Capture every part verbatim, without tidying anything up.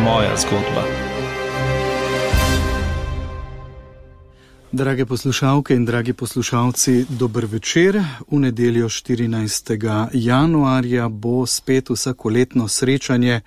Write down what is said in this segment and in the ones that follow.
moja zgodba. Drage poslušalke in dragi poslušalci, dober večer. V nedeljo štirinajstega januarja bo spet vsakoletno srečanje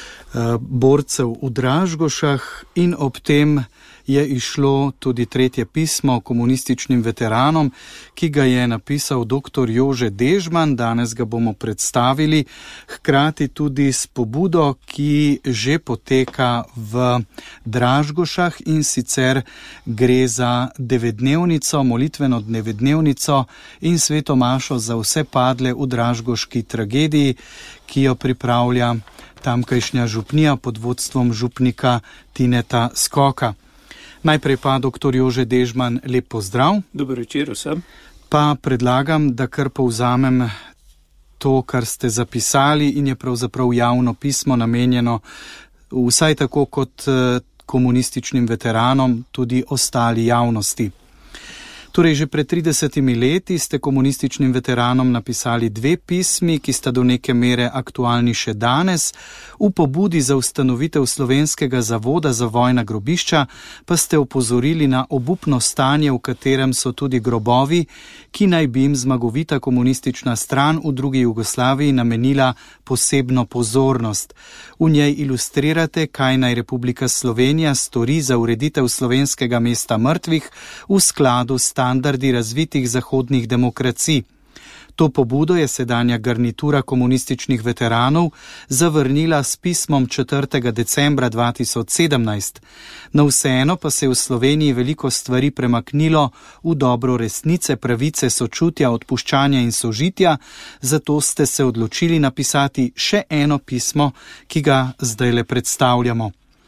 borcev v Dražgošah in ob tem je išlo tudi tretje pismo komunističnim veteranom, ki ga je napisal doktor Jože Dežman. Danes ga bomo predstavili, hkrati tudi s pobudo, ki že poteka v Dražgošah, in sicer gre za devetdnevnico, molitveno devetdnevnico in sveto mašo za vse padle v dražgoški tragediji, ki jo pripravlja tamkajšnja župnija pod vodstvom župnika Tineta Skoka. Najprej pa doktor Jože Dežman, lep pozdrav. Dober večer vsem. Pa predlagam, da kar povzamem to, kar ste zapisali in je pravzaprav javno pismo namenjeno vsaj tako kot komunističnim veteranom, tudi ostali javnosti. Torej, že pred tridesetimi leti ste komunističnim veteranom napisali dve pismi, ki sta do neke mere aktualni še danes. V pobudi za ustanovitev Slovenskega zavoda za vojna grobišča pa ste opozorili na obupno stanje, v katerem so tudi grobovi, ki naj bi jim zmagovita komunistična stran v drugi Jugoslaviji namenila posebno pozornost. V njej ilustrirate, kaj naj Republika Slovenija stori za ureditev slovenskega mesta mrtvih v skladu s standardi razvitih zahodnih demokracij. To pobudo je sedanja garnitura komunističnih veteranov zavrnila s pismom četrtega decembra dva tisoč sedemnajst. Na vseeno pa se je v Sloveniji veliko stvari premaknilo v dobro resnice, pravice, sočutja, odpuščanja in sožitja, zato ste se odločili napisati še eno pismo, ki ga zdajle predstavljamo.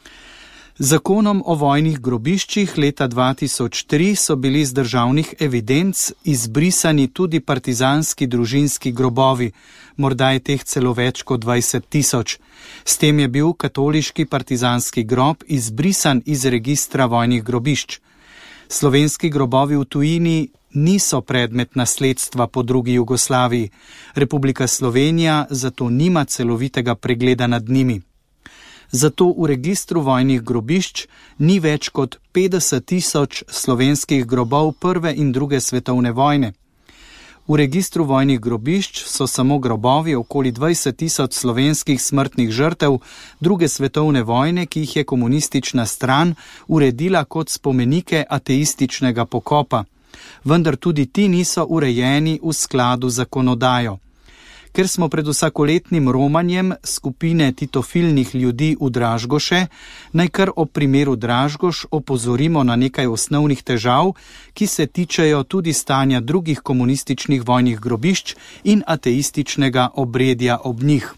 Zakonom o vojnih grobiščih leta dva tisoč tri so bili z državnih evidenc izbrisani tudi partizanski družinski grobovi, morda je teh celo več kot dvajset tisoč. S tem je bil katoliški partizanski grob izbrisan iz registra vojnih grobišč. Slovenski grobovi v tujini niso predmet nasledstva po drugi Jugoslaviji. Republika Slovenija zato nima celovitega pregleda nad njimi. Zato v registru vojnih grobišč ni več kot petdeset tisoč slovenskih grobov prve in druge svetovne vojne. V registru vojnih grobišč so samo grobovi okoli dvajset tisoč slovenskih smrtnih žrtev druge svetovne vojne, ki jih je komunistična stran uredila kot spomenike ateističnega pokopa. Vendar tudi ti niso urejeni v skladu z zakonodajo. Ker smo pred vsakoletnim romanjem skupine titofilnih ljudi v Dražgoše, naj kar o primeru Dražgoš opozorimo na nekaj osnovnih težav, ki se tičejo tudi stanja drugih komunističnih vojnih grobišč in ateističnega obredja ob njih.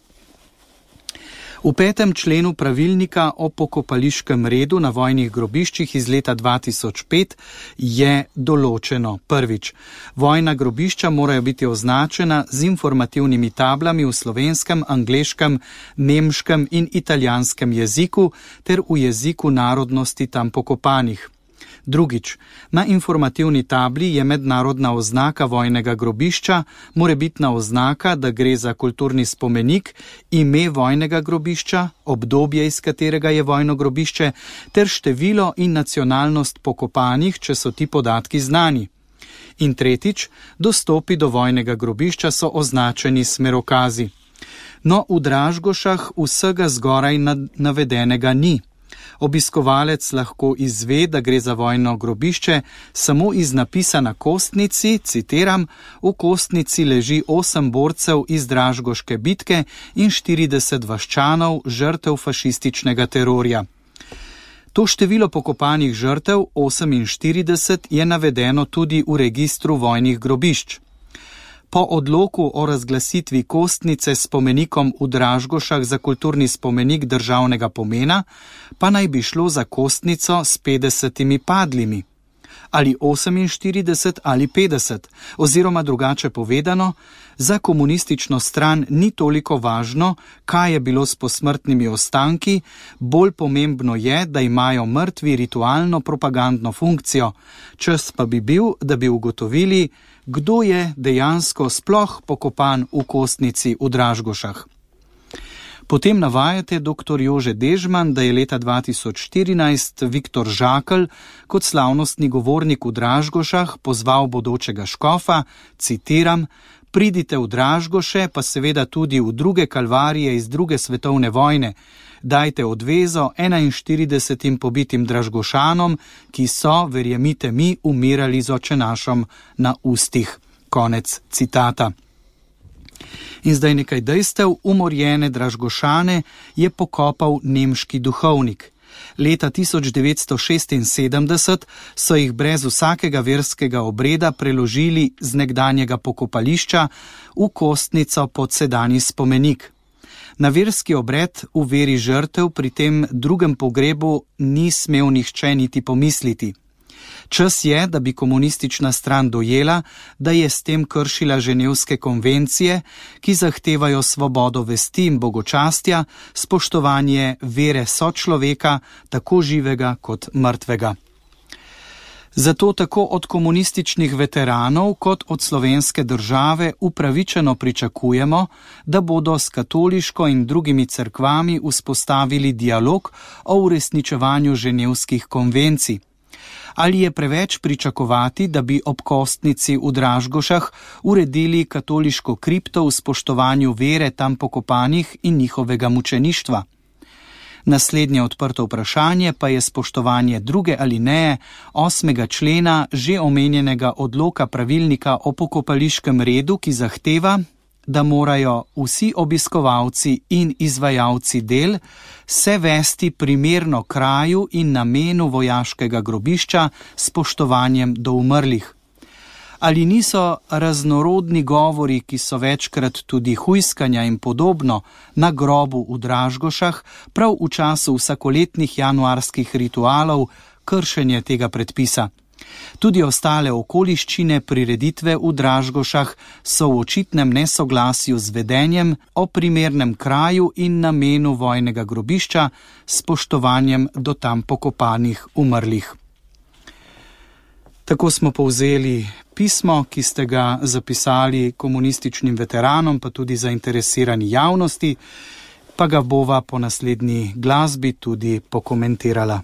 V petem členu pravilnika o pokopališkem redu na vojnih grobiščih iz leta dva tisoč pet je določeno: prvič, vojna grobišča morajo biti označena z informativnimi tablami v slovenskem, angleškem, nemškem in italijanskem jeziku ter v jeziku narodnosti tam pokopanih. Drugič, na informativni tabli je mednarodna oznaka vojnega grobišča, morebitna oznaka, da gre za kulturni spomenik, ime vojnega grobišča, obdobje, iz katerega je vojno grobišče, ter število in nacionalnost pokopanih, če so ti podatki znani. In tretjič, dostopi do vojnega grobišča so označeni s smerokazi. No, v Dražgošah vsega zgoraj navedenega ni. Obiskovalec lahko izve, da gre za vojno grobišče samo iz napisa na kostnici, citiram: v kostnici leži osem borcev iz Dražgoške bitke in štirideset vaščanov, žrtev fašističnega terorja. To število pokopanih žrtev, oseminštirideset, je navedeno tudi v registru vojnih grobišč. Po odloku o razglasitvi kostnice s spomenikom v Dražgošah za kulturni spomenik državnega pomena pa naj bi šlo za kostnico s petdesetimi padlimi. Ali oseminštirideset ali petdeset, oziroma drugače povedano, za komunistično stran ni toliko važno, kaj je bilo s posmrtnimi ostanki, bolj pomembno je, da imajo mrtvi ritualno propagandno funkcijo, čas pa bi bil, da bi ugotovili, kdo je dejansko sploh pokopan v kostnici v Dražgošah. Potem navajate dr. Jože Dežman, da je leta dva tisoč štirinajst Viktor Žakelj kot slavnostni govornik v Dražgošah pozval bodočega škofa, citiram, pridite v Dražgoše, pa seveda tudi v druge kalvarije iz druge svetovne vojne, dajte odvezo enainštiridesetim pobitim Dražgošanom, ki so, verjemite mi, umirali z očenašom na ustih. Konec citata. In zdaj nekaj dejstev. Umorjene Dražgošane je pokopal nemški duhovnik. Leta tisoč devetsto šestinsedemdeset so jih brez vsakega verskega obreda preložili z nekdanjega pokopališča v Kostnico pod sedanji spomenik. Na verski obred v veri žrtev pri tem drugem pogrebu ni smel nihče niti pomisliti. Čas je, da bi komunistična stran dojela, da je s tem kršila ženevske konvencije, ki zahtevajo svobodo vesti in bogočastja, spoštovanje vere sočloveka, tako živega kot mrtvega. Zato tako od komunističnih veteranov kot od slovenske države upravičeno pričakujemo, da bodo s katoliško in drugimi cerkvami vzpostavili dialog o uresničevanju ženevskih konvencij. Ali je preveč pričakovati, da bi ob Kostnici v Dražgošah uredili katoliško kripto v spoštovanju vere tam pokopanih in njihovega mučeništva? Naslednje odprto vprašanje pa je spoštovanje druge alineje osmega člena že omenjenega odloka pravilnika o pokopališkem redu, ki zahteva, da morajo vsi obiskovalci in izvajalci del se vesti primerno kraju in namenu vojaškega grobišča s spoštovanjem do umrlih. Ali niso raznorodni govori, ki so večkrat tudi hujskanja in podobno, na grobu v Dražgošah, prav v času vsakoletnih januarskih ritualov, kršenje tega predpisa? Tudi ostale okoliščine prireditve v Dražgošah so v očitnem nesoglasju z vedenjem o primernem kraju in namenu vojnega grobišča s spoštovanjem do tam pokopanih umrlih. Tako smo povzeli pismo, ki ste ga zapisali komunističnim veteranom, pa tudi zainteresirani javnosti, pa ga bova po naslednji glasbi tudi pokomentirala.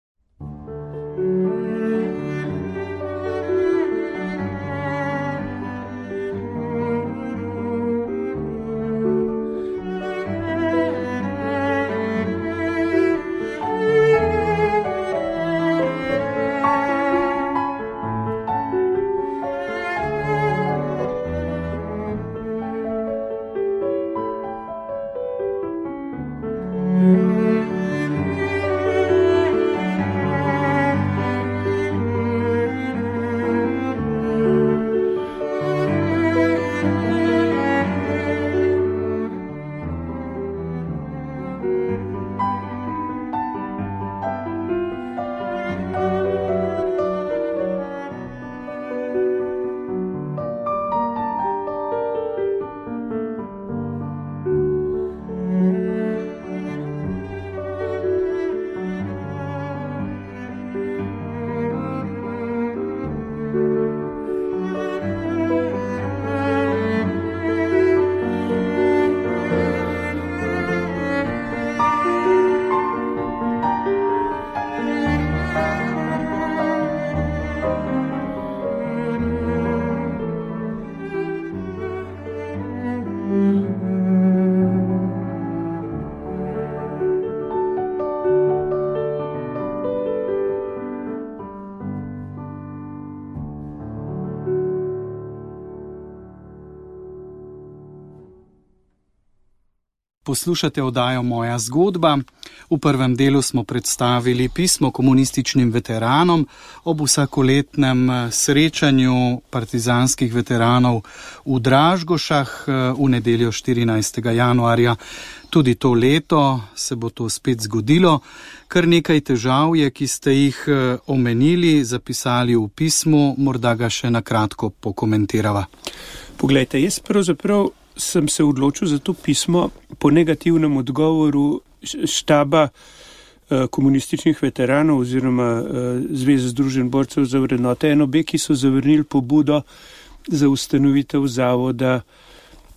Poslušate oddajo Moja zgodba. V prvem delu smo predstavili pismo komunističnim veteranom ob vsakoletnem srečanju partizanskih veteranov v Dražgošah v nedeljo štirinajstega januarja. Tudi to leto se bo to spet zgodilo. Kar nekaj težav je, ki ste jih omenili, zapisali v pismu, morda ga še na kratko pokomentirava. Poglejte, jaz pravzaprav sem se odločil za to pismo po negativnem odgovoru štaba eh, komunističnih veteranov oziroma eh, Zveze združenj borcev za vrednote en o be, ki so zavrnili pobudo za ustanovitev zavoda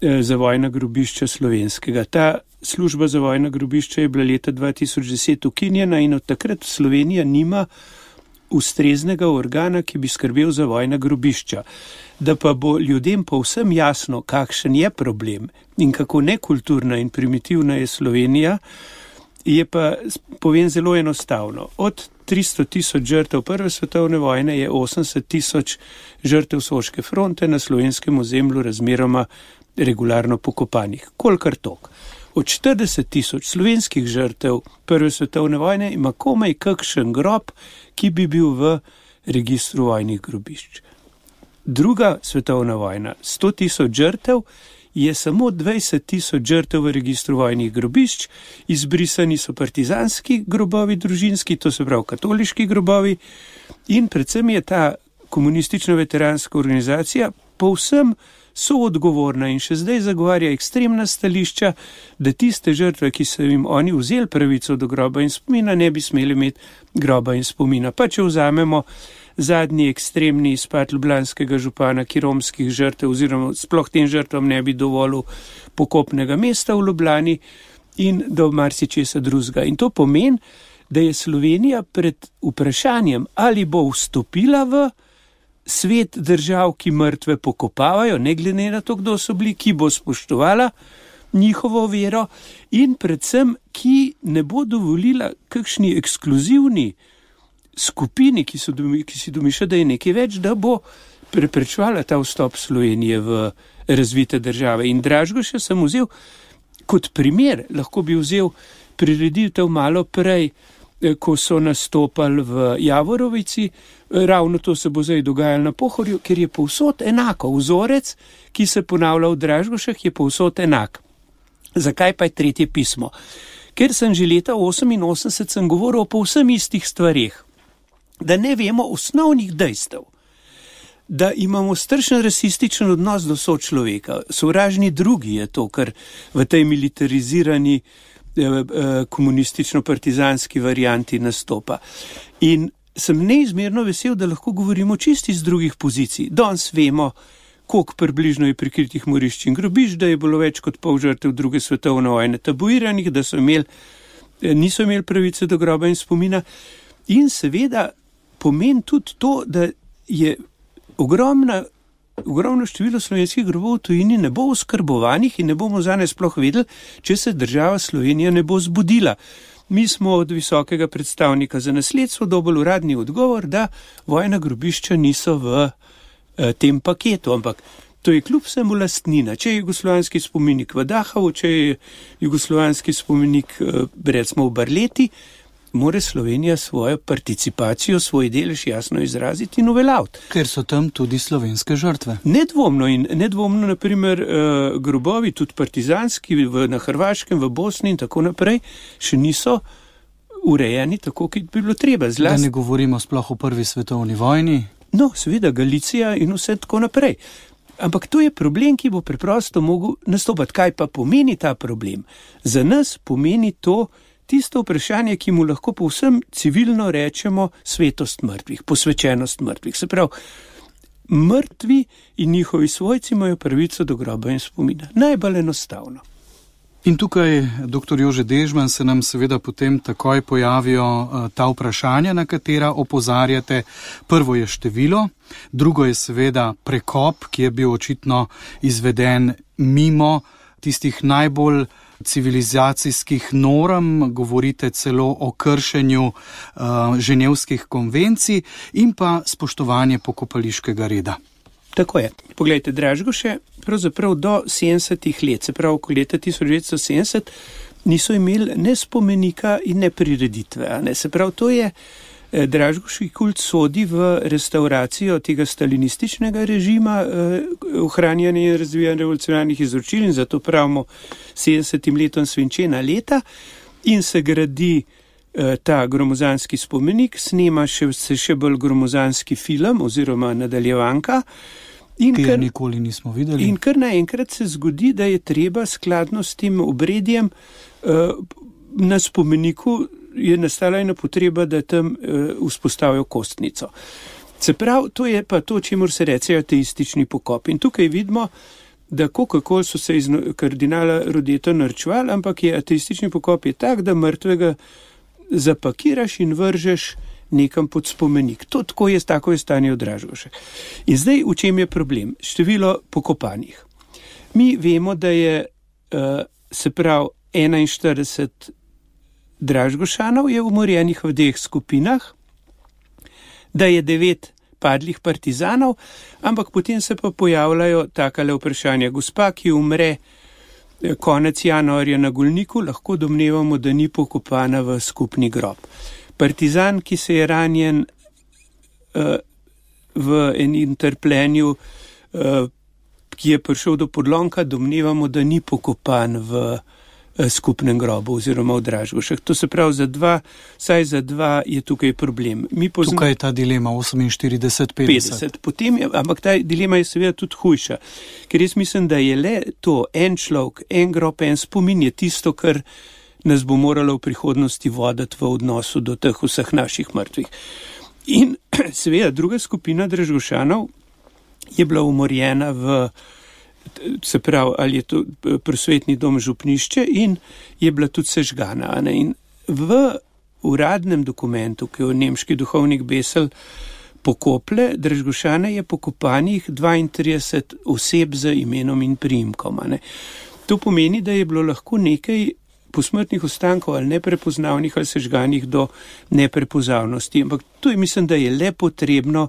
za vojna grobišča slovenskega. Ta služba za vojna grobišča je bila leta dva tisoč deset ukinjena in od takrat Slovenija nima ustreznega organa, ki bi skrbel za vojna grobišča. Da pa bo ljudem povsem jasno, kakšen je problem in kako nekulturna in primitivna je Slovenija, je pa, povem zelo enostavno. Od tristo tisoč žrtev prve svetovne vojne je osemdeset tisoč žrtev Soške fronte na slovenskem ozemlju razmeroma regularno pokopanih. Kolikor tok. Od štirideset tisoč slovenskih žrtev prve svetovne vojne ima komaj kakšen grob, ki bi bil v registru vojnih grobišč. Druga svetovna vojna, sto tisoč žrtev, je samo dvajset tisoč žrtev v registru vojnih grobišč, izbrisani so partizanski grobovi družinski, to se pravi katoliški grobovi, in predvsem je ta komunistična veteranska organizacija povsem soodgovorna in še zdaj zagovarja ekstremna stališča, da tiste žrtve, ki so jim oni vzeli pravico do groba in spomina, ne bi smeli imeti groba in spomina. Pa če vzamemo zadnji ekstremni izpad ljubljanskega župana, ki romskih žrtev oziroma sploh tem žrtvam ne bi dovolil pokopnega mesta v Ljubljani in do marsičesa drugega. In to pomeni, da je Slovenija pred vprašanjem, ali bo vstopila v svet držav, ki mrtve pokopavajo, ne glede na to, kdo so bili, ki bo spoštovala njihovo vero in predvsem, ki ne bo dovolila kakšni ekskluzivni skupini, ki, so, ki si domišlja, da je nekaj več, da bo preprečevala ta vstop Slovenije v razvite države. In Dražgoša sem vzel kot primer, lahko bi vzel prireditev malo prej, ko so nastopali v Javorovici, ravno to se bo zdaj dogajalo na Pohorju, ker je povsod enako. Vzorec, ki se ponavlja v Dražgošah, je povsod enak. Zakaj pa je tretje pismo? Ker sem že leta oseminosemdeset sem govoril o povsem istih stvarih, da ne vemo osnovnih dejstev, da imamo strašen rasističen odnos do sočloveka. Sovražni drugi je to, kar v tej militarizirani komunistično-partizanski varianti nastopa. In sem neizmerno vesel, da lahko govorimo čisti z drugih pozicij. Danes vemo, koliko približno je prikritih morišč in grobišč, da je bilo več kot pol žrtev druge svetovne vojne tabuiranih, da so imeli, niso imeli pravice do groba in spomina. In seveda pomeni tudi to, da je ogromna Ogromno število slovenskih grobov v tujini ne bo oskrbovanih in ne bomo zanje sploh vedeli, če se država Slovenija ne bo zbudila. Mi smo od visokega predstavnika za nasledstvo dobili uradni odgovor, da vojna grobišča niso v eh, tem paketu, ampak to je kljub vsemu lastnina. Če je jugoslovanski spomenik v Dahavu, če je jugoslovanski spomenik eh, recimo v Barleti, mora Slovenija svojo participacijo, svoj delež jasno izraziti in uveljaviti. Ker so tam tudi slovenske žrtve. Nedvomno in nedvomno, naprimer, grobovi, tudi partizanski v, na Hrvaškem, v Bosni in tako naprej, še niso urejeni tako, kot bi bilo treba. Zlast... Da ne govorimo sploh o prvi svetovni vojni. No, seveda, Galicija in vse tako naprej. Ampak to je problem, ki bo preprosto mogel nastopati. Kaj pa pomeni ta problem? Za nas pomeni to tisto vprašanje, ki mu lahko povsem civilno rečemo svetost mrtvih, posvečenost mrtvih. Se pravi, mrtvi in njihovi svojci imajo pravico do groba in spomina. Najbolj enostavno. In tukaj, doktor Jože Dežman, se nam seveda potem takoj pojavijo uh, ta vprašanja, na katera opozarjate. Prvo je število, drugo je seveda prekop, ki je bil očitno izveden mimo tistih najbolj civilizacijskih norm, govorite celo o kršenju uh, ženevskih konvencij in pa spoštovanje pokopališkega reda. Tako je. Poglejte, Dražgoše, pravzaprav do sedemdesetih let, se pravi, ko leta tisoč devetsto sedemdeset, niso imeli ne spomenika in ne prireditve. Ne? Se pravi, to je eh, Dražgoški kult sodi v restauracijo tega stalinističnega režima, eh, ohranjanja in razvijanja revolucionarnih izročil in zato pravimo sedemdesetim letom svinčena leta in se gradi eh, ta gromozanski spomenik, snema še, se še bolj gromozanski film oziroma nadaljevanka. In ki kar, nikoli nismo videli. In kar naenkrat se zgodi, da je treba skladno s tem obredjem uh, na spomeniku je nastala ena potreba, da tam uh, vzpostavijo kostnico. Se pravi, to je pa to, čemur se reče ateistični pokop. In tukaj vidimo da kako so se iz kardinala Rodeta norčevali, ampak je ateistični pokop je tak, da mrtvega zapakiraš in vržeš nekam pod spomenik. To tako je, tako je stanje v Dražgošah. In zdaj, v čem je problem? Število pokopanih. Mi vemo, da je, uh, se pravi, enainštirideset Dražgošanov je umorjenih v dveh skupinah, da je devet padlih partizanov, ampak potem se pa pojavljajo takale vprašanja. Gospa, ki umre konec januarja na Golniku, lahko domnevamo, da ni pokopana v skupni grob. Partizan, ki se je ranjen uh, v enem trpljenju, uh, ki je prišel do podlomka, domnevamo, da ni pokopan v uh, skupnem grobu oziroma v Dražgošah. To se pravi, za dva, saj za dva je tukaj problem. Mi pozna... Tukaj je ta dilema oseminštirideset petdeset. Potem je, ampak ta dilema je seveda tudi hujša, ker jaz mislim, da je le to en človek, en grob, en spomin je tisto, kar nas bo moralo v prihodnosti voditi v odnosu do teh vseh naših mrtvih. In seveda druga skupina Dražgošanov je bila umorjena v, se pravi, ali je to Prosvetni dom župnišče in je bila tudi sežgana. Ne? In v uradnem dokumentu, ki je nemški duhovnik Besel pokople, Dražgošane je pokopanih dvaintrideset oseb z imenom in priimkom. Ne? To pomeni, da je bilo lahko nekaj posmrtnih ostankov ali neprepoznavnih ali sežganih do neprepoznavnosti. Ampak to je, mislim, da je le potrebno,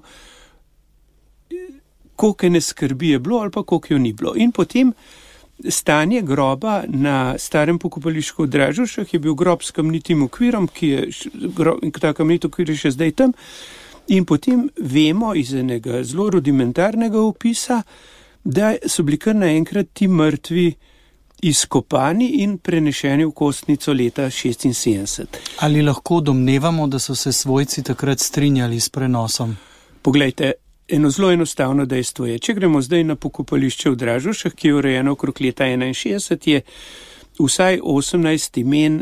koliko ne skrbi je bilo ali pa koliko jo ni bilo. In potem stanje groba na starem pokopališču v Dražgošah je bil grob s kamnitim okvirom, ki je, grob, ta kamnit okvir je še zdaj tam. In potem vemo iz enega zelo rudimentarnega opisa, da so bili kar naenkrat ti mrtvi izkopani in prenešeni v kostnico leta šestinsedemdeset. Ali lahko domnevamo, da so se svojci takrat strinjali s prenosom? Poglejte, eno zelo enostavno dejstvo je. Če gremo zdaj na pokopališče v Dražgošah, ki je urejeno okrog leta enainšestdeset, je vsaj osemnajst imen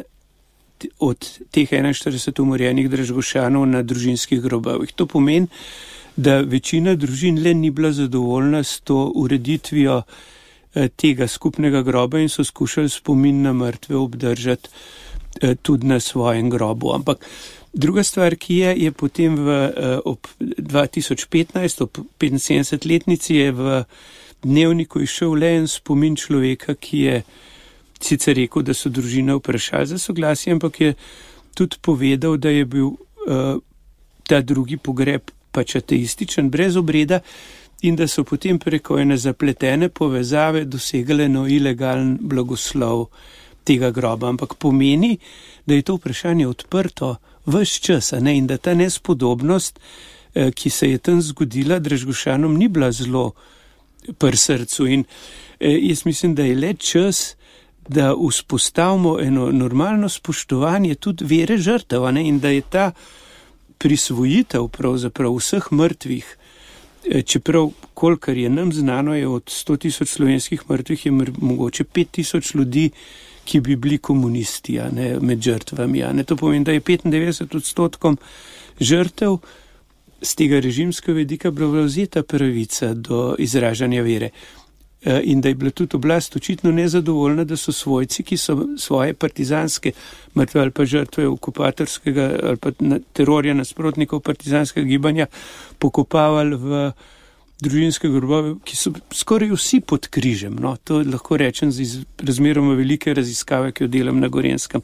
od teh enainštirideset umorjenih Dražgošanov na družinskih grobovih. To pomeni, da večina družin le ni bila zadovoljna s to ureditvijo tega skupnega groba in so skušali spomin na mrtve obdržati tudi na svojem grobu. Ampak druga stvar, ki je, je potem v, ob dva tisoč petnajst, ob petinsedemdesetletnici je v dnevniku išel le en spomin človeka, ki je sicer rekel, da so družine vprašali za soglasje, ampak je tudi povedal, da je bil uh, ta drugi pogreb pač ateističen, brez obreda, in da so potem preko ene zapletene povezave dosegale no ilegalen blagoslov tega groba. Ampak pomeni, da je to vprašanje odprto ves čas, ne? In da ta nespodobnost, eh, ki se je tam zgodila Dražgošanom, ni bila zelo pri srcu. In eh, jaz mislim, da je le čas, da vzpostavimo eno normalno spoštovanje tudi vere žrtev, ne? In da je ta prisvojitev pravzaprav vseh mrtvih, čeprav kolikor je nam znano, je od sto tisoč slovenskih mrtvih je mogoče pet tisoč ljudi, ki bi bili komunisti, a ne, med žrtvami. A ne. To pomeni, da je petindevetdeset odstotkom žrtev z tega režimskega vidika bila vzeta pravica do izražanja vere. In da je bila tudi oblast očitno nezadovoljna, da so svojci, ki so svoje partizanske mrtve ali pa žrtve okupatorskega ali pa terorja nasprotnikov partizanskega gibanja pokopavali v družinske grobove, ki so skoraj vsi pod križem. No, to lahko rečem z razmeroma velike raziskave, ki jo delam na Gorenjskem.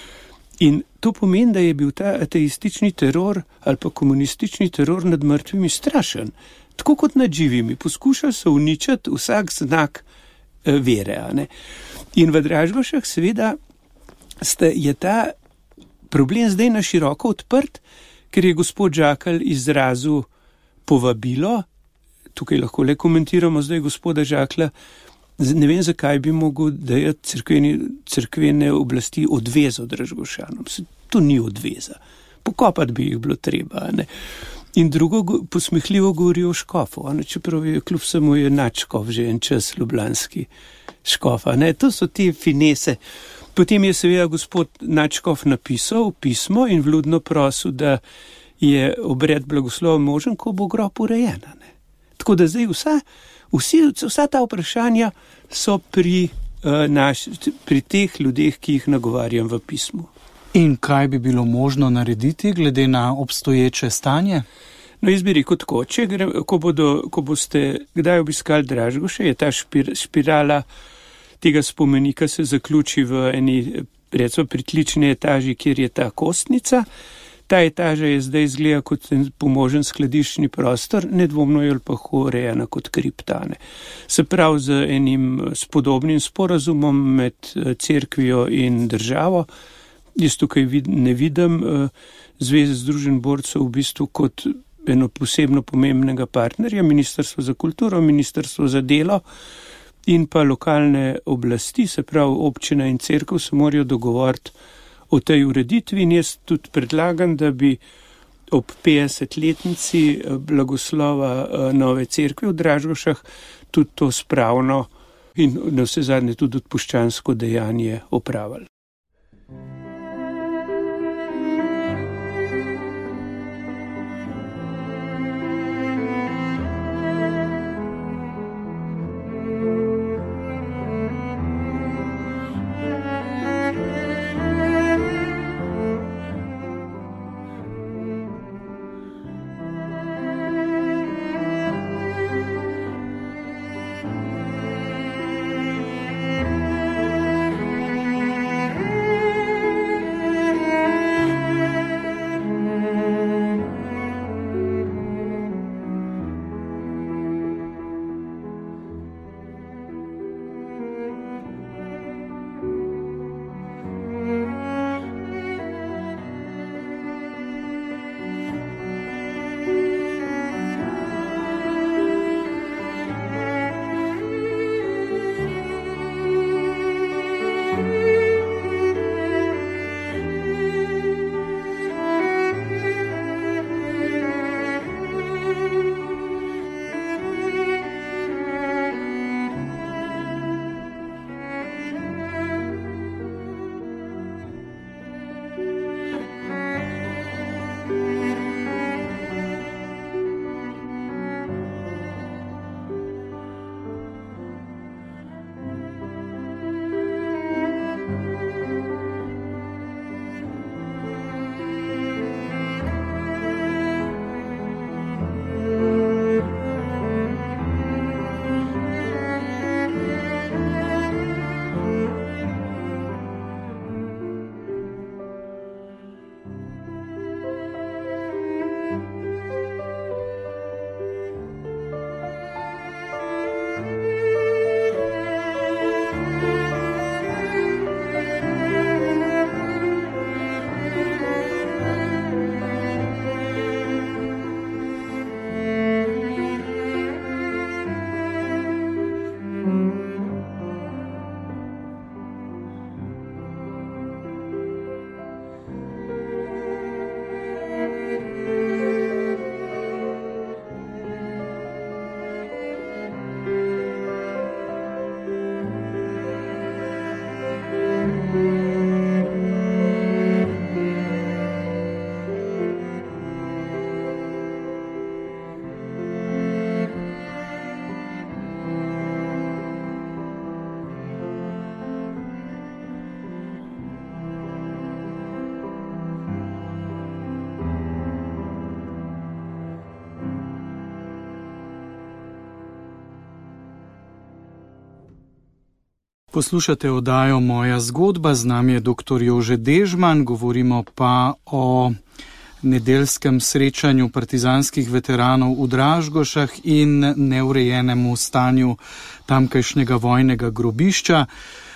In to pomeni, da je bil ta ateistični teror ali pa komunistični teror nad mrtvimi strašen. Tako kot nad živimi, poskušajo se uničiti vsak znak e, vere. Ne? In v Dražgošah seveda ste, je ta problem zdaj na široko odprt, ker je gospod Žakelj izrazil povabilo, tukaj lahko le komentiramo zdaj gospoda Žaklja, ne vem, zakaj bi mogel dajati cerkveni, cerkvene oblasti odvezo Dražgošanom. To ni odveza. Pokopati bi jih bilo treba, ne? In drugo posmehljivo govori o škofu, ne, čeprav je kljub samo je nadškof že en čas ljubljanski škof. Ne, to so te finese. Potem je seveda gospod nadškof napisal pismo in vljudno prosil, da je obred blagoslova možen, ko bo grob urejen. Ne. Tako da zdaj vsa, Vsi, vsa ta vprašanja so pri, uh, naš, pri teh ljudeh, ki jih nagovarjam v pismu. In kaj bi bilo možno narediti glede na obstoječe stanje? No, jaz bi rekel tako, če gre, ko, bodo, ko boste kdaj obiskali Dražgoše, je ta špir, špirala tega spomenika se zaključi v eni, recimo, pritlični etaži, kjer je ta kostnica. Ta etaža je zdaj izgleda kot pomožen skladiščni prostor, nedvomno je pa urejena kot kriptane. Se pravi, z enim spodobnim sporazumom med cerkvijo in državo, jaz tukaj vid, ne vidim uh, Zveze združenj borcev v bistvu kot eno posebno pomembnega partnerja, Ministrstvo za kulturo, Ministrstvo za delo in pa lokalne oblasti, se pravi občina in cerkev se morajo dogovoriti o tej ureditvi in jaz tudi predlagam, da bi ob petdesetletnici blagoslova nove cerkve v Dražgošah tudi to spravno in na vse zadnje tudi odpuščansko dejanje opravili. Poslušate oddajo Moja zgodba, z nami je doktor Jože Dežman, govorimo pa o nedeljskem srečanju partizanskih veteranov v Dražgošah in neurejenemu stanju tamkajšnjega vojnega grobišča.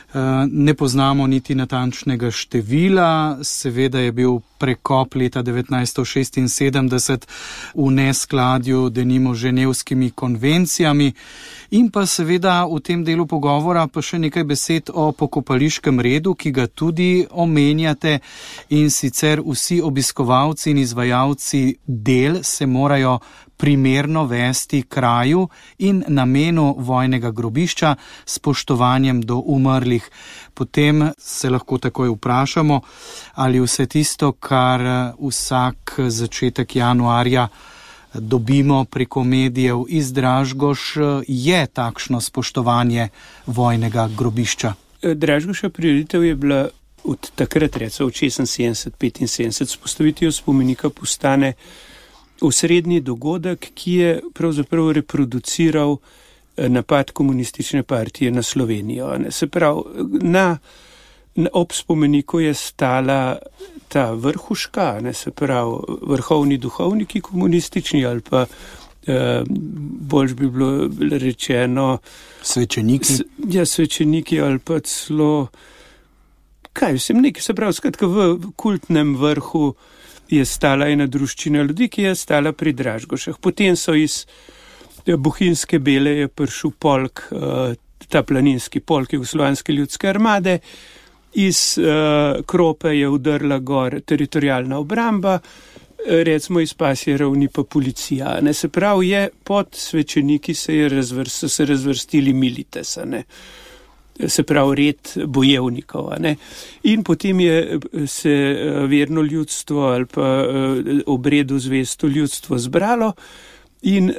Ne poznamo niti natančnega števila, seveda je bil prekop leta devetnajststo šestinsedemdeset v neskladju denimo ženevskimi konvencijami in pa seveda v tem delu pogovora pa še nekaj besed o pokopališkem redu, ki ga tudi omenjate, in sicer vsi obiskovalci in izvajalci del se morajo primerno vesti kraju in namenu vojnega grobišča s spoštovanjem do umrlih. Potem se lahko takoj vprašamo, ali vse tisto, kar vsak začetek januarja dobimo preko medijev iz Dražgoš, je takšno spoštovanje vojnega grobišča? Dražgoševa prireditev je bila od takrat, recimo od šestinsedemdeset, petinsedemdeset, s postavitvijo spomenika postane osrednji dogodek, ki je pravzaprav reproduciral napad komunistične partije na Slovenijo. Se pravi, na, na ob spomeniku je stala ta vrhuška, ne, se pravi, vrhovni duhovniki komunistični ali pa eh, bolj bi bilo rečeno svečeniki. S, ja, svečeniki ali pa celo, kaj vsem nekaj, se pravi, skratka v kultnem vrhu je stala ena druščina ljudi, ki je stala pri Dražgošah. Potem so iz Bohinjske Bele je prišel polk, ta planinski polk Jugoslovanske ljudske armade, iz Krope je udrla gor teritorijalna obramba, recimo iz Pasje ravni pa policija. Ne, se pravi, je pod svečeniki se je razvrst, so se razvrstili militesa, ne. Se pravi red bojevnikov. Ne. In potem je se verno ljudstvo ali pa obredu zvesto ljudstvo zbralo in,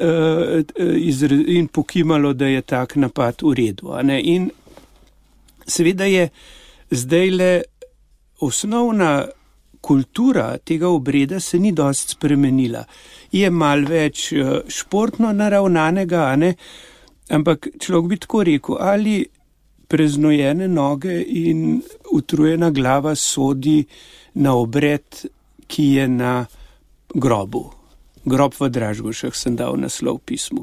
in pokimalo, da je tak napad v redu. Ne. In seveda je zdajle osnovna kultura tega obreda se ni dosti spremenila. Je mal več športno naravnanega, ne, ampak človek bi tako rekel, ali preznojene noge in utrujena glava sodi na obred, ki je na grobu. Grob v Dražgošah sem dal naslov pismu.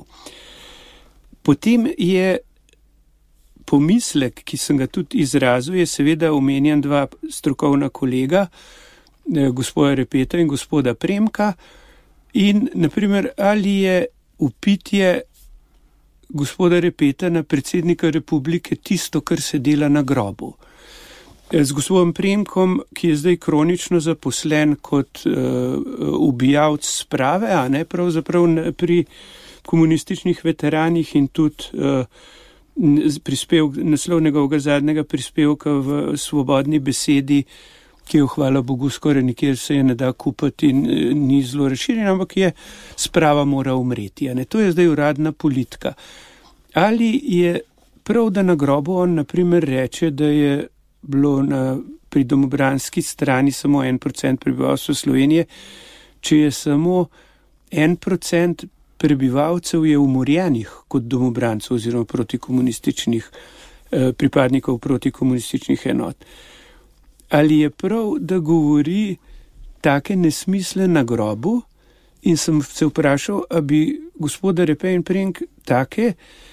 Potem je pomislek, ki sem ga tudi izrazil, je seveda omenjen dva strokovna kolega, gospoda Repeta in gospoda Premka, in naprimer, ali je upitje gospoda Repeta na predsednika republike tisto, kar se dela na grobu. Z gospodom Premkom, ki je zdaj kronično zaposlen kot uh, ubijalc sprave, a ne pravzaprav pri komunističnih veteranih in tudi uh, prispev, naslov njegovega zadnjega prispevka v Svobodni besedi, ki jo hvala Bogu skoraj nikjer se je ne da kupiti in uh, ni zelo razširjen, ampak je sprava mora umreti. A ne? To je zdaj uradna politika. Ali je prav, da na grobu on naprimer reče, da je bilo na, pri domobranski strani samo en procent prebivalstva Slovenije, če je samo en procent prebivalcev je umorjenih kot domobrancev oziroma protikomunističnih eh, pripadnikov protikomunističnih enot. Ali je prav, da govori take nesmisle na grobu? In sem se vprašal, a bi gospoda Repe in Premk take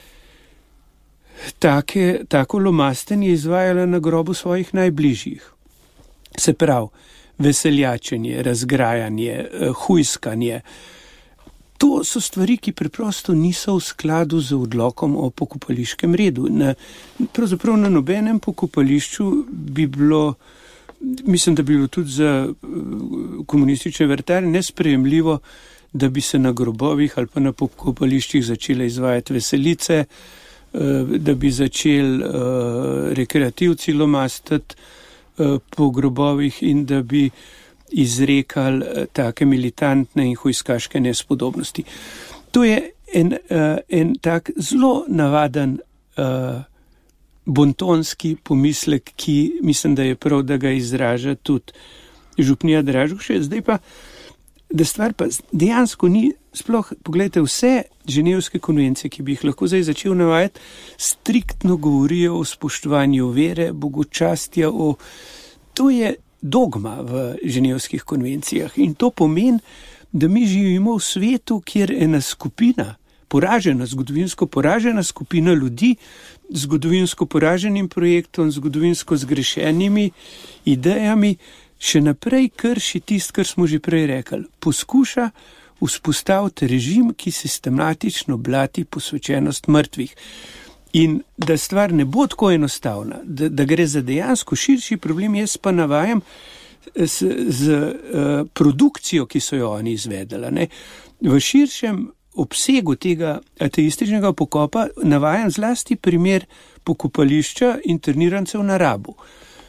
Take, tako lomastenje izvajala na grobu svojih najbližjih. Se pravi, veseljačenje, razgrajanje, hujskanje. To so stvari, ki preprosto niso v skladu z odlokom o pokopališkem redu. Na, pravzaprav na nobenem pokopališču bi bilo, mislim, da bi bilo tudi za komunistične vrtare nesprejemljivo, da bi se na grobovih ali pa na pokopališčih začele izvajati veselice, da bi začeli uh, rekreativci lomastati uh, po grobovih in da bi izrekali uh, take militantne in hujskaške nespodobnosti. To je en, uh, en tak zelo navaden uh, bontonski pomislek, ki mislim, da je prav, da ga izraža tudi župnija Dražgoše. Zdaj pa, da stvar pa dejansko ni, sploh, pogledajte, vse ženevske konvencije, ki bi jih lahko zdaj začel navajati, striktno govorijo o spoštovanju vere, bogočastja, o... To je dogma v ženevskih konvencijah in to pomeni, da mi živimo v svetu, kjer ena skupina, poražena, zgodovinsko poražena skupina ljudi, zgodovinsko poraženim projektom, zgodovinsko zgrešenimi idejami, še naprej krši tist, kar smo že prej rekli. Poskuša vzpostaviti režim, ki sistematično blati posvečenost mrtvih. In da stvar ne bo tako enostavna, da, da gre za dejansko širši problem, jaz pa navajam z, z uh, produkcijo, ki so jo oni izvedeli. Ne? V širšem obsegu tega ateističnega pokopa navajam zlasti primer pokopališča internirancev na Rabu.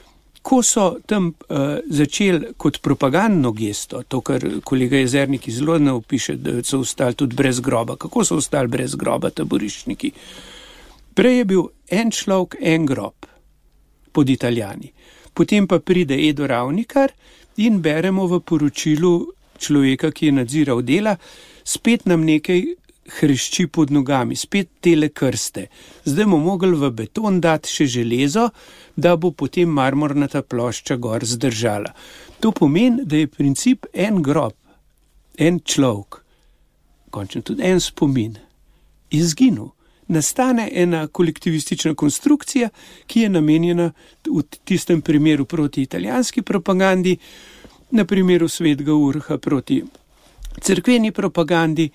ko so tam uh, začeli kot propagandno gesto, to, kar kolega Jezernik zelo napiše, da so ostali tudi brez groba. Kako so ostali brez groba taboriščniki? Prej je bil en človek, en grob pod Italijani. Potem pa pride Edo Ravnikar in beremo v poročilu človeka, ki je nadziral dela, spet nam nekaj hrešči pod nogami, spet tele krste. Zdaj bomo mogli v beton dati še železo, da bo potem marmornata plošča gor zdržala. To pomeni, da je princip en grob, en človek, končno tudi en spomin, izginil. Nastane ena kolektivistična konstrukcija, ki je namenjena v tistem primeru proti italijanski propagandi, na primeru Svetega Urha proti cerkveni propagandi,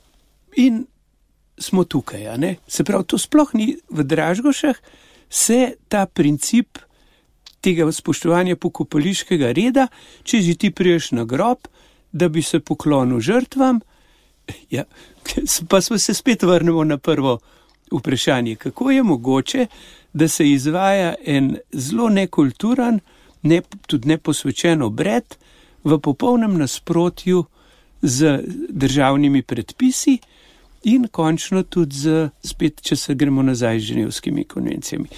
in smo tukaj, a ne? Se pravi, to sploh ni v Dražgošah, se ta princip tega spoštovanja pokopališkega reda, če že ti priješ na grob, da bi se poklonil žrtvam, ja, pa smo se spet vrnemo na prvo vprašanje, kako je mogoče, da se izvaja en zelo nekulturan, ne, tudi neposvečen obred v popolnem nasprotju z državnimi predpisi in končno tudi z, spet, če se gremo nazaj z ženevskimi konvencijami.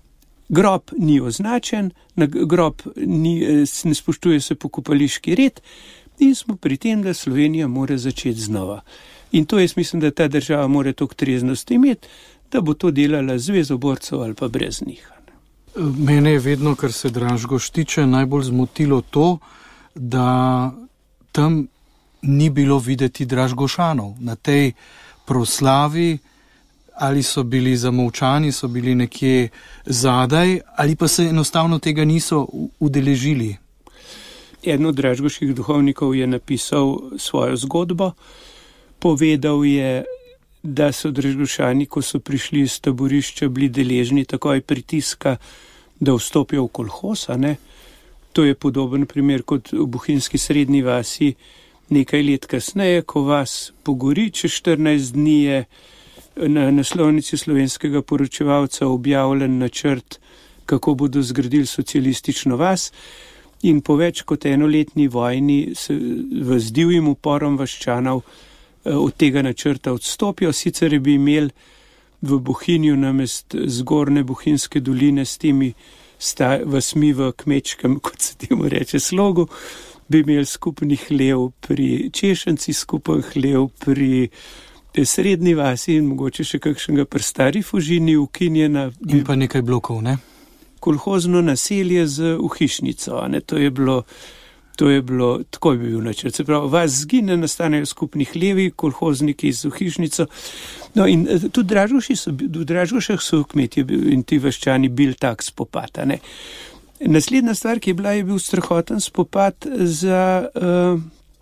Grob ni označen, na grob ni, ne spoštuje se pokopališki red in smo pri tem, da Slovenija mora začeti znova. In to jaz mislim, da ta država mora toliko treznosti imeti, da bo to delala zvezo borcev ali pa brez njih. Mene je vedno, kar se Dražgoš tiče, najbolj zmotilo to, da tam ni bilo videti Dražgošanov. Na tej proslavi ali so bili zamolčani, so bili nekje zadaj, ali pa se enostavno tega niso udeležili. Eden od dražgoških duhovnikov je napisal svojo zgodbo, povedal je, da so Dražgošani, ko so prišli iz taborišča, bili deležni takoj pritiska, da vstopijo v kolhoz, a ne? To je podoben primer kot v Bohinjski srednji vasi nekaj let kasneje, ko vas pogori, čez štirinajst dni je na naslovnici Slovenskega poročevalca objavljen načrt, kako bodo zgradili socialistično vas. In po več kot enoletni vojni se v z divjim uporom vaščanov od tega načrta odstopijo. Sicer bi imeli v Bohinju namest zgornje Bohinjske doline s temi sta, vasmi v kmečkem, kot se temu reče, slogu, bi imeli skupni hlev pri Češenci, skupen hlev pri srednji vasi in mogoče še kakšnega pri Stari Fužini ukinjena. In pa nekaj blokov, ne? Kolhozno naselje z uhišnico, ne, to je bilo, to je bilo, tako bi bil načrt. Se pravi, vas zgine, nastanejo skupni hlevi, kolhozniki z uhišnico. No in tudi Dražgoši so, v Dražgošah so kmetje in ti vaščani bil tak spopad, ne. Naslednja stvar, ki je bila, je bil strahoten spopad za, uh,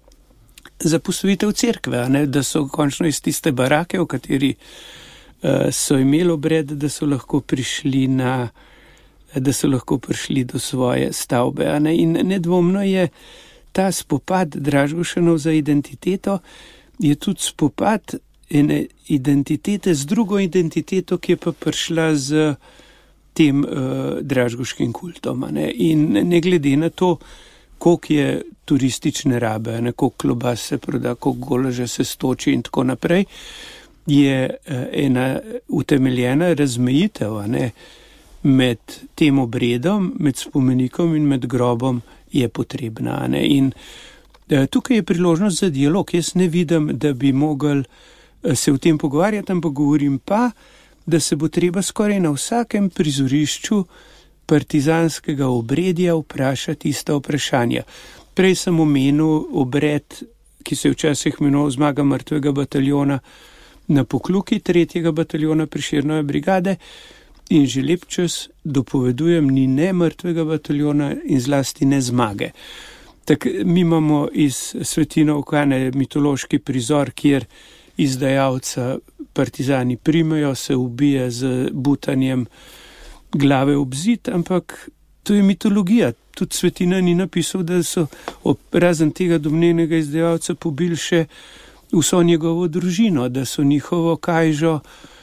za postavitev cerkve, ne, da so končno iz tiste barake, v kateri uh, so imeli obred, da so lahko prišli na da so lahko prišli do svoje stavbe. Ne? In nedvomno je ta spopad Dražgošanov za identiteto, je tudi spopad ene identitete z drugo identiteto, ki je pa prišla z tem uh, dražgoškim kultom. Ne? In ne glede na to, koliko je turistične rabe, ne? Koliko klobas se proda, koliko golaža se stoči in tako naprej, je uh, ena utemeljena razmejitev, ne? Med tem obredom, med spomenikom in med grobom je potrebna. Ne? In eh, tukaj je priložnost za dialog. Jaz ne vidim, da bi mogli eh, se o tem pogovarjati, ampak govorim pa, da se bo treba skoraj na vsakem prizorišču partizanskega obredja vprašati ista vprašanja. Prej sem omenil obred, ki se je včasih imenoval Zmaga mrtvega bataljona na Pokljuki tretjega bataljona Prešernove brigade. In že lep čas dopovedujem, ni ne mrtvega bataljona in zlasti ne zmage. Tak, mi imamo iz Svetina Okane mitološki prizor, kjer izdajalca partizani primejo, se ubije z butanjem glave ob zid, ampak to je mitologija. Tudi Svetina ni napisal, da so razen tega domnevnega izdajalca pobili še vso njegovo družino, da so njihovo kajžo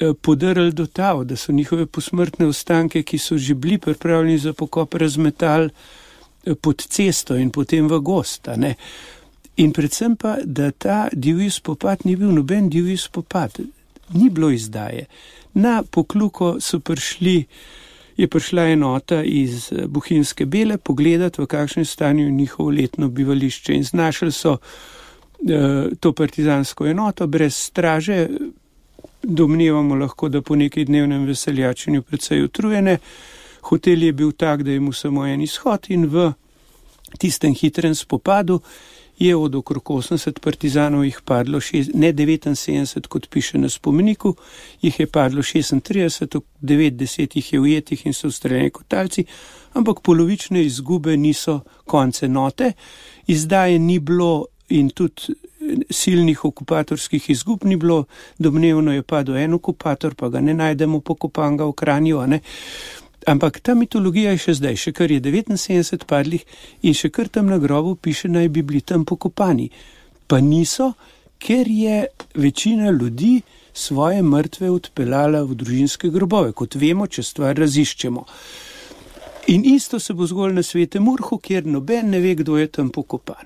podrli do tav, da so njihove posmrtne ostanke, ki so že bili pripravljeni za pokop, razmetali pod cesto in potem v gost. Ne? In predvsem pa, da ta divji spopad ni bil noben divji spopad, ni bilo izdaje. Na Pokljuko so prišli, je prišla enota iz Bohinjske Bele pogledati, v kakšnem stanju je njihovo letno bivališče, in znašli so uh, to partizansko enoto brez straže. Domnevamo lahko, da po nekaj dnevnem veseljačenju precej utrujene. Hotel je bil tak, da je mu samo en izhod, in v tistem hitrem spopadu je od okrog osemdeset partizanov jih padlo, šest, ne devetinsedemdeset, kot piše na spomeniku, jih je padlo šestintrideset, devetdeset jih je ujetih in so ustreljeni kot talci, ampak polovične izgube niso konce note. Izdaje ni bilo in tudi silnih okupatorskih izgub ni bilo. Domnevno je padel en okupator, pa ga ne najdemo pokopanga v Kranju, ne? Ampak ta mitologija je še zdaj, še kar je devetinsedemdeset padlih in še kar tam na grobu piše, naj bi bili tam pokopani. Pa niso, ker je večina ljudi svoje mrtve odpeljala v družinske grobove, kot vemo, če stvar raziščemo. In isto se bo zgolj na Svetem Urhu, kjer noben ne ve, kdo je tam pokopan.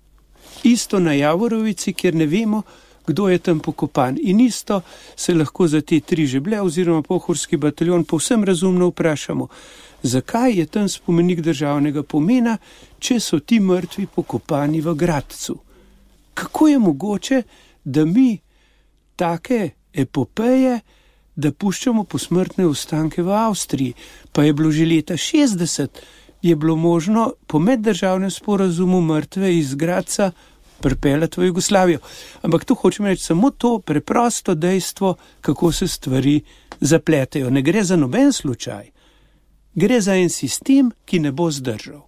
Isto na Javorovici, kjer ne vemo, kdo je tam pokopan. In isto se lahko za te tri žeblje oziroma pohorski bataljon povsem razumno vprašamo, zakaj je tam spomenik državnega pomena, če so ti mrtvi pokopani v Gradcu. Kako je mogoče, da mi take epopeje, da puščamo posmrtne ostanke v Avstriji? Pa je bilo že leta šestdeset, je bilo možno po meddržavnem sporazumu mrtve iz Gradca pripeljati v Jugoslavijo. Ampak tu hočem reči samo to preprosto dejstvo, kako se stvari zapletejo. Ne gre za noben slučaj. Gre za en sistem, ki ne bo zdržal.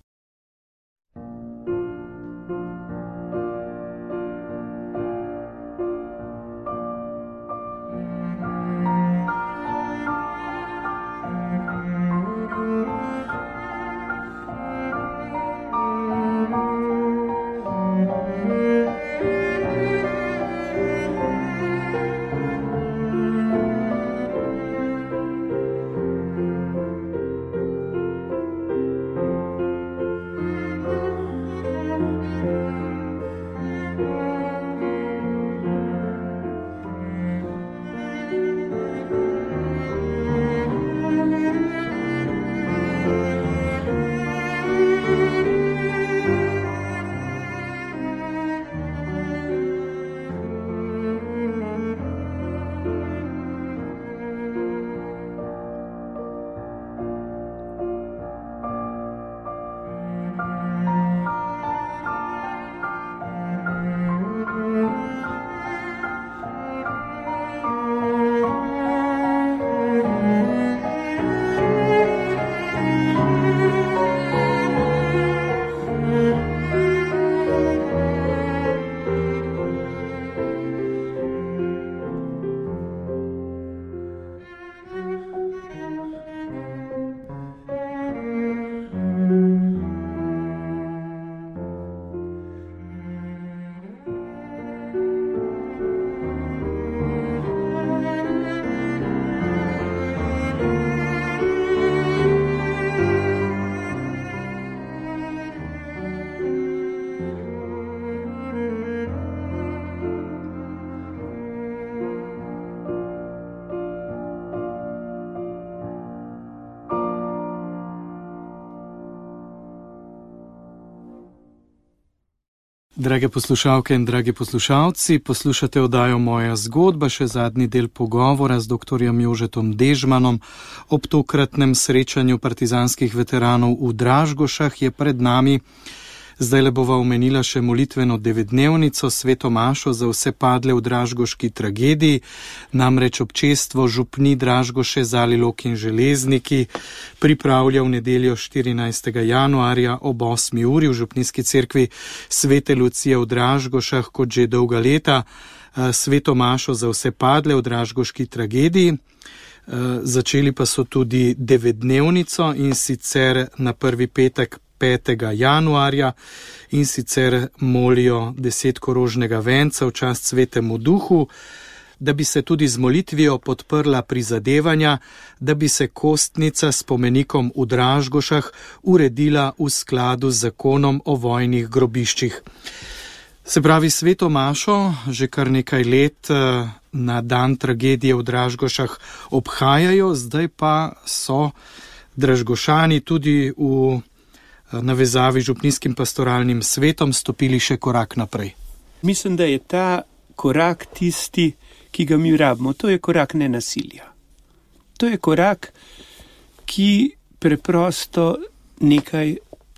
Drage poslušalke in dragi poslušalci, poslušate oddajo Moja zgodba, še zadnji del pogovora z doktorjem Jožetom Dežmanom. Ob tokratnem srečanju partizanskih veteranov v Dražgošah je pred nami. Zdaj le bova omenila še molitveno devetdnevnico Sveto mašo za vse padle v dražgoški tragediji. Namreč občestvo župni Dražgoše, Zalilok in Železniki pripravlja v nedeljo štirinajstega januarja ob osmi uri v župnijski cerkvi Svete Lucije v Dražgošah kot že dolga leta Sveto mašo za vse padle v dražgoški tragediji. Začeli pa so tudi devetdnevnico, in sicer na prvi petek petega januarja, in sicer molijo desetkorožnega venca v čast Svetemu duhu. da bi se tudi z molitvijo podprla prizadevanja, da bi se kostnica s spomenikom v Dražgošah uredila v skladu z zakonom o vojnih grobiščih. Se pravi, Sveto mašo že kar nekaj let na dan tragedije v Dražgošah obhajajo, zdaj pa so Dražgošani tudi v navezavi z župnijskim pastoralnim svetom stopili še korak naprej. Mislim, da je ta korak tisti, ki ga mi rabimo. To je korak nenasilja. To je korak, ki preprosto nekaj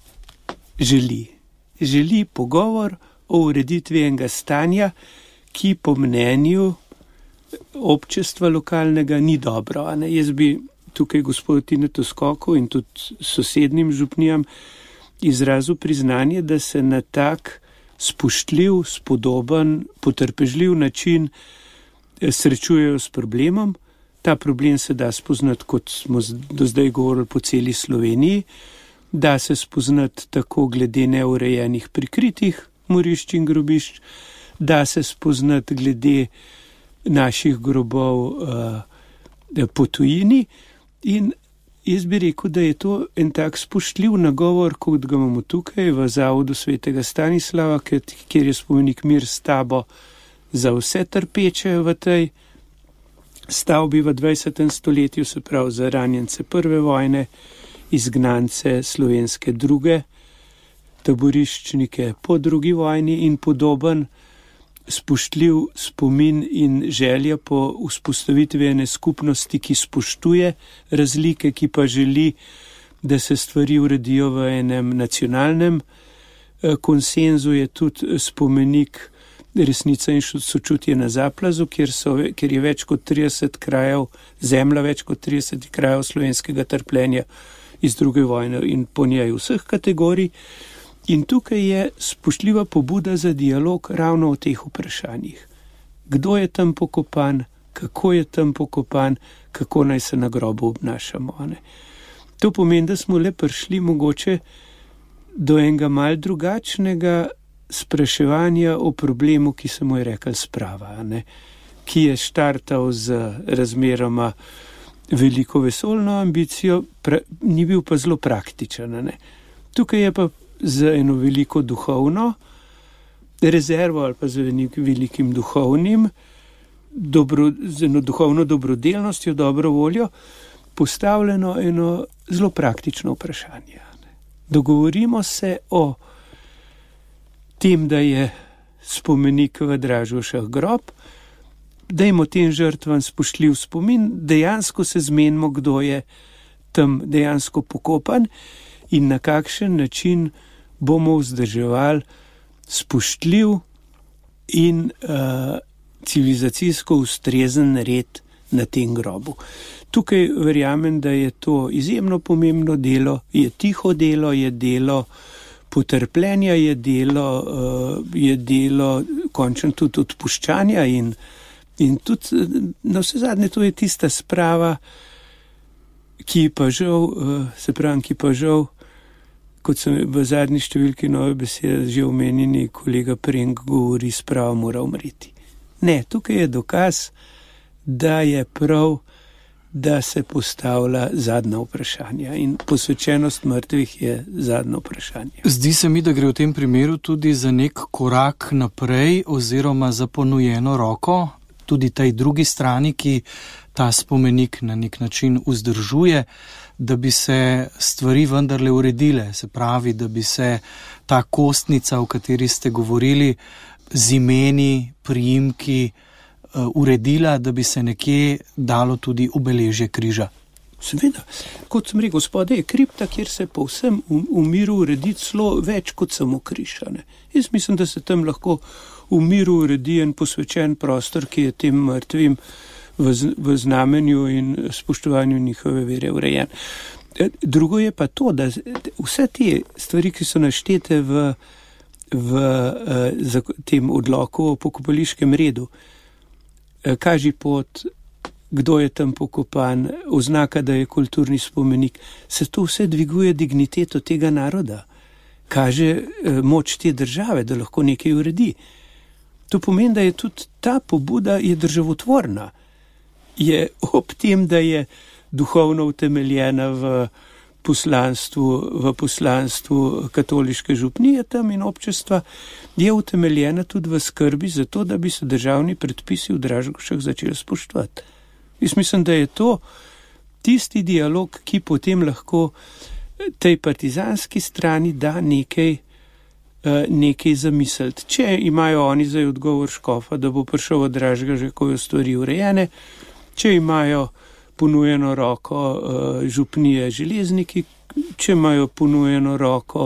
želi. Želi pogovor o ureditvi enega stanja, ki po mnenju občestva lokalnega ni dobro. A ne? Jaz bi tukaj gospodu Tinetu Skoku in tudi sosednjim župnijam izrazil priznanje, da se na tak spoštljiv, spodoben, potrpežljiv način srečujejo s problemom. Ta problem se da spoznati, kot smo do zdaj govorili, po celi Sloveniji. Da se spoznati tako glede neurejenih prikritih morišč in grobišč, da se spoznati glede naših grobov uh, po tujini. In jaz bi rekel, da je to en tak spoštljiv nagovor, kot ga imamo tukaj v Zavodu svetega Stanislava, kjer je spomenik Mir s tabo za vse trpeče v tej stavbi v dvajsetem stoletju, se pravi za ranjence prve vojne, izgnance slovenske druge, taboriščnike po drugi vojni in podoben spoštljiv spomin in želja po vzpostavitvi ene skupnosti, ki spoštuje razlike, ki pa želi, da se stvari uredijo v enem nacionalnem konsenzu, je tudi spomenik Resnica in sočutje na Zaplazu, kjer, so, kjer je več kot trideset krajev, zemlja več kot trideset krajev slovenskega trpljenja iz druge vojne in po njej vseh kategorij. In tukaj je spoštljiva pobuda za dialog ravno o teh vprašanjih. Kdo je tam pokopan, kako je tam pokopan, kako naj se na grobu obnašamo. Ne? To pomeni, da smo le prišli mogoče do enega mal drugačnega spraševanja o problemu, ki se mu je rekel sprava, ne? Ki je štartal z razmeroma veliko vesoljno ambicijo, pra, ni bil pa zelo praktičen. Ne? Tukaj je pa z eno veliko duhovno rezervo ali pa z velikim duhovnim, dobro, z eno duhovno dobrodelnostjo, dobro voljo, postavljeno eno zelo praktično vprašanje. Ne? Dogovorimo se o tem, da je spomenik v Dražgošah grob, dajmo tem žrtvam spoštljiv spomin, dejansko se zmenimo, kdo je tam dejansko pokopan in na kakšen način bomo vzdrževali spoštljiv in uh, civilizacijsko ustrezen red na tem grobu. Tukaj verjamem, da je to izjemno pomembno delo, je tiho delo, je delo potrpljenja, je delo, uh, je delo končno tudi odpuščanja in, in tudi na vse zadnje to je tista sprava, ki pa žal, uh, se pravi, ki pa žal, kot sem v zadnji številki Nove besede že omenjeni kolega Prenk govori, sprava mora umreti. Ne, tukaj je dokaz, da je prav, da se postavlja zadnja vprašanja in posvečenost mrtvih je zadnje vprašanje. Zdi se mi, da gre v tem primeru tudi za nek korak naprej oziroma za ponujeno roko tudi tej drugi strani, ki ta spomenik na nek način vzdržuje, da bi se stvari vendarle uredile, se pravi, da bi se ta kostnica, o kateri ste govorili, z imeni, priimki uredila, da bi se nekje dalo tudi obeležje križa. Seveda, kot sem rekel, gospode, je kripta, kjer se povsem v, v miru uredi celo več kot samo križ. Jaz mislim, da se tam lahko v miru uredi en posvečen prostor, ki je tem mrtvim v, v znamenju in spoštovanju njihove vere urejen. Drugo je pa to, da vse te stvari, ki so naštete v, v, v tem odloku o pokopališkem redu, kaži pot, kdo je tam pokopan, oznaka, da je kulturni spomenik, se to vse dviguje digniteto tega naroda, kaže moč te države, da lahko nekaj uredi. To pomeni, da je tudi ta pobuda je državotvorna. Je ob tem, da je duhovno utemeljena v poslanstvu, v poslanstvu katoliške župnije tam in občestva, je utemeljena tudi v skrbi za to, da bi se državni predpisi v Dražgošah začeli spoštovati. Jaz mislim, da je to tisti dialog, ki potem lahko tej partizanski strani da nekaj, nekaj zamisliti. Če imajo oni zdaj odgovor škofa, da bo prišel od Dražgoša, ko jo stvari urejene, če imajo ponujeno roko uh, župnije železniki, če imajo ponujeno roko,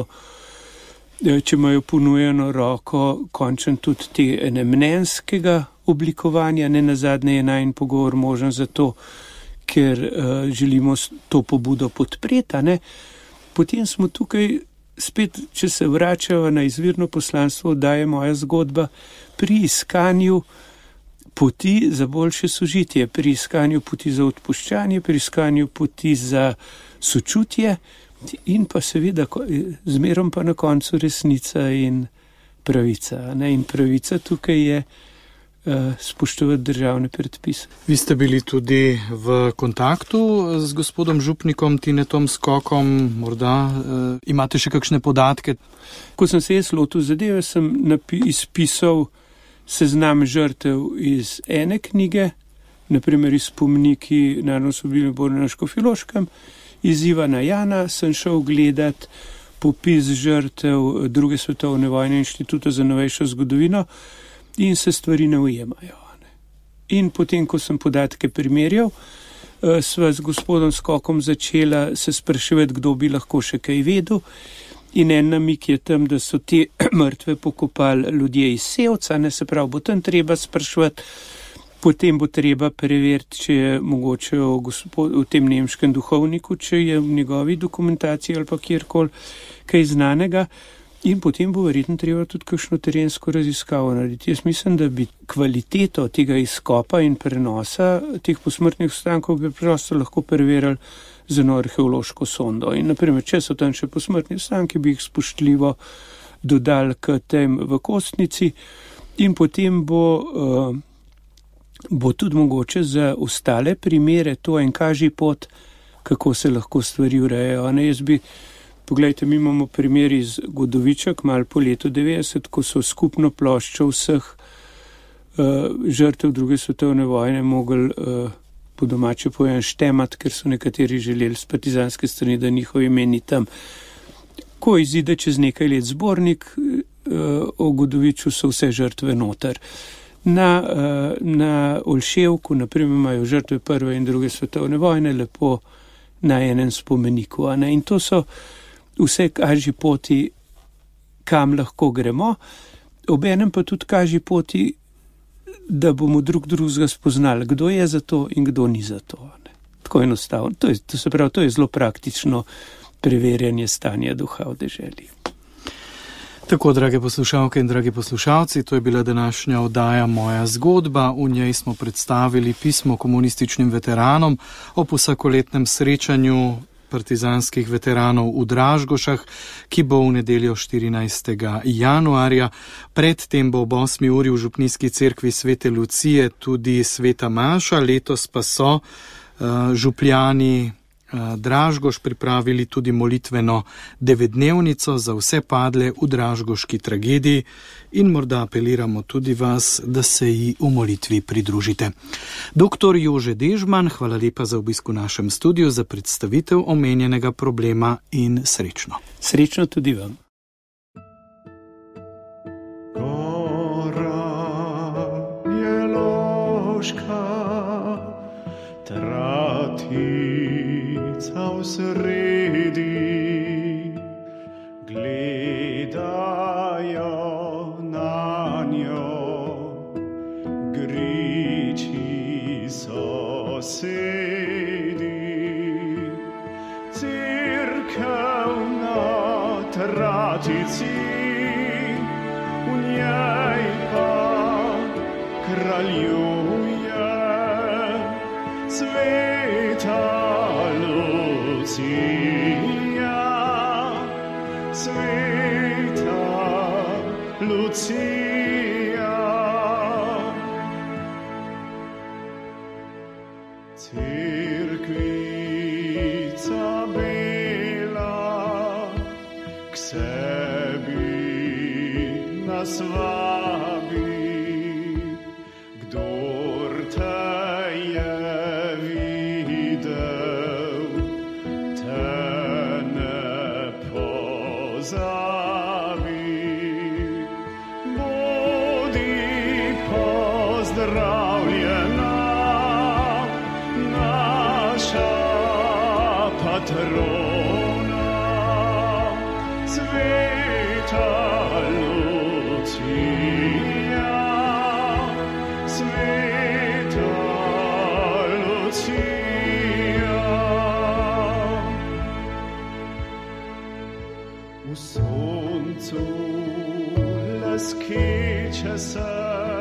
če imajo ponujeno roko končen tudi te enemnenskega oblikovanja, ne nazadnje je najin pogovor možen zato, ker uh, želimo to pobudo podpreti, ne? Potem smo tukaj spet, če se vračava na izvirno poslanstvo, da je moja zgodba pri iskanju poti za boljše sožitje, pri iskanju poti za odpuščanje, pri iskanju poti za sočutje in pa seveda zmerom pa na koncu resnica in pravica. Ne? In pravica tukaj je uh, spoštovati državne predpise. Vi ste bili tudi v kontaktu z gospodom župnikom Tinetom Skokom, morda uh, imate še kakšne podatke? Ko sem se jaz lotil zadeve, sem napi- izpisal seznam žrtev iz ene knjige, naprimer iz Spomniki narodnooslobodilne borbe na Škofjeloškem, iz Ivana Jana sem šel gledat popis žrtev druge svetovne vojne Inštituta za novejšo zgodovino in se stvari ne ujemajo. In potem, ko sem podatke primerjal, sva z gospodom Skokom začela se spraševati, kdo bi lahko še kaj vedel. In en namik je tam, da so te mrtve pokopali ljudje iz Sevca, ne se pravi, bo tam treba spraševati, potem bo treba preveriti, če je mogoče o, gospod, o tem nemškem duhovniku, če je v njegovi dokumentaciji ali pa kjerkoli kaj znanega in potem bo verjetno treba tudi kakšno terensko raziskavo narediti. Jaz mislim, da bi kvaliteto tega izkopa in prenosa teh posmrtnih ostankov bi prosto lahko preverili z eno arheološko sondo. In naprimer, če so tam še posmrtni ostanki, bi jih spoštljivo dodali k tem v kostnici in potem bo, uh, bo tudi mogoče za ostale primere to en kaži pot, kako se lahko stvari urejajo. Ne, jaz bi, poglejte, mi imamo primer iz Godovičak, malo po letu devetdeset, ko so skupno ploščo vseh uh, žrtev druge svetovne vojne mogli uh, po domače pojem štemat, ker so nekateri želeli z partizanske strani, da njihovi imeni tam. Ko izide čez nekaj let zbornik, o Godoviču so vse žrtve noter. Na, na Olševku, naprimer, imajo žrtve prve in druge svetovne vojne lepo na enem spomeniku. Ne? In to so vse kaži poti, kam lahko gremo, obenem pa tudi kaži poti, da bomo drug drugega spoznali, kdo je za to in kdo ni za to. Ne. Tako enostavno. To je, to se pravi, to je zelo praktično preverjanje stanja duha v deželi. Tako, drage poslušalke in dragi poslušalci, to je bila današnja oddaja Moja zgodba. V njej smo predstavili pismo komunističnim veteranom ob vsakoletnem srečanju partizanskih veteranov v Dražgošah, ki bo v nedeljo štirinajstega januarja. Predtem bo ob osmi uri v župnijski cerkvi Svete Lucije tudi sveta maša. Letos pa so uh, župljani uh, Dražgoš pripravili tudi molitveno devetdnevnico za vse padle v dražgoški tragediji in morda apeliramo tudi vas, da se ji v molitvi pridružite. Doktor Jože Dežman, hvala lepa za obisk v našem studiu, za predstavitev omenjenega problema in srečno. Srečno tudi vam. Gora je loška, tratica v sredi, gledajo na njo griči sosedi. Cerkev na tratici, v njej pa kraljuje sveta Lucija, sveta Lucija. nas vabi, kdor te je videl, te ne pozabi. Bodi pozdravljena, naša patrona, sveta Lucija, sveta Lucija. V soncu leskiče se,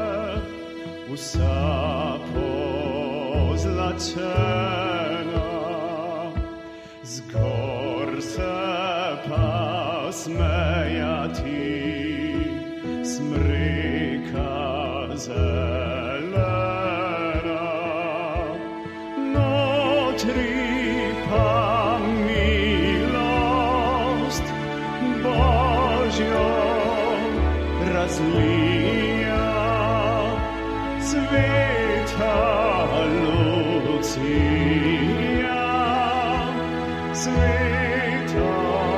vsa pozlačena, zgor se pa smejati, smreka zelena, notri pa milost Božjo razlija, sveta Lucija, sveta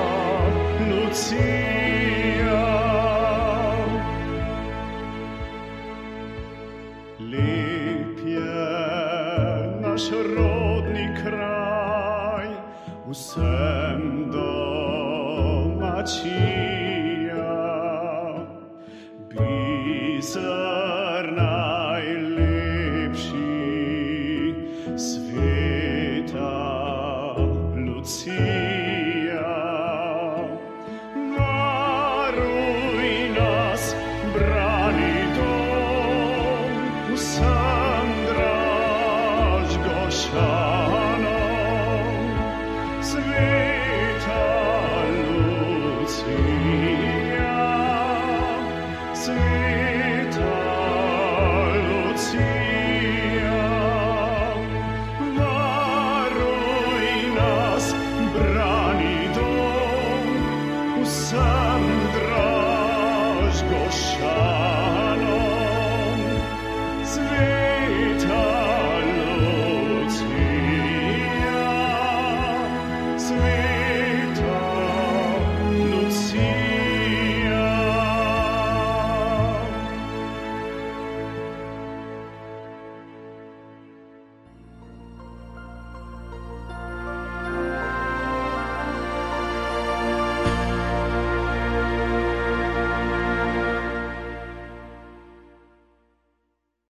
Lucija. Lep je naš rodni kraj, vsem domačija, bi se